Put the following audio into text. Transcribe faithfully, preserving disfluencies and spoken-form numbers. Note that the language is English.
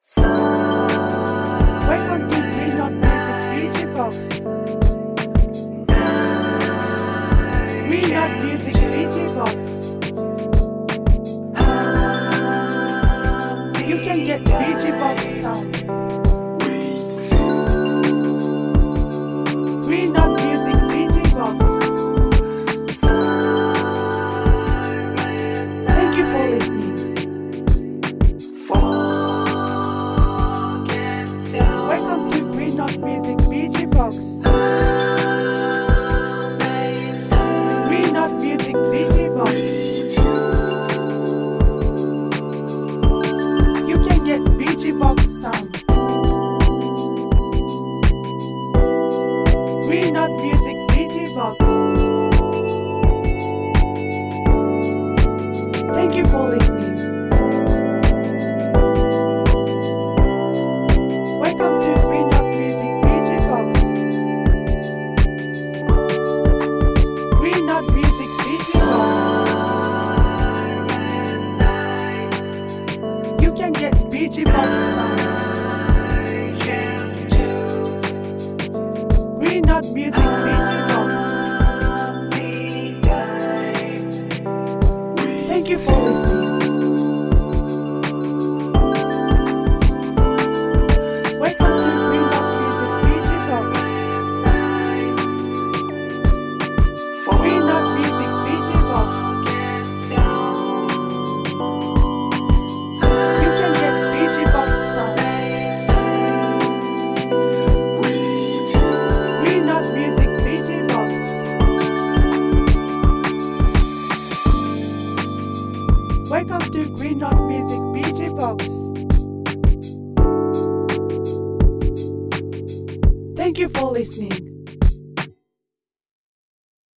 Welcome to Green Note Music D J Box. Green Note Music D J Box. You can get D J Box sound. Green Note Music D J Box. Thank you for listening. Welcome to Green Note Music D J Box. Green Note Music D J Box. You can get D J Box sound. Green Note Music D J Box. Thank you for listening. Welcome to Green Note Music D J Box. Green Note Music D J Box. You can get D J Box sound. Green Note Music D J Box. Thank you for listening. Welcome to Green Note Music D J Box. Green Note Music D J Box. You can get D J Box sound. Green Note Music D J Box. Welcome to Green Note Music D J Box. Thank you for listening.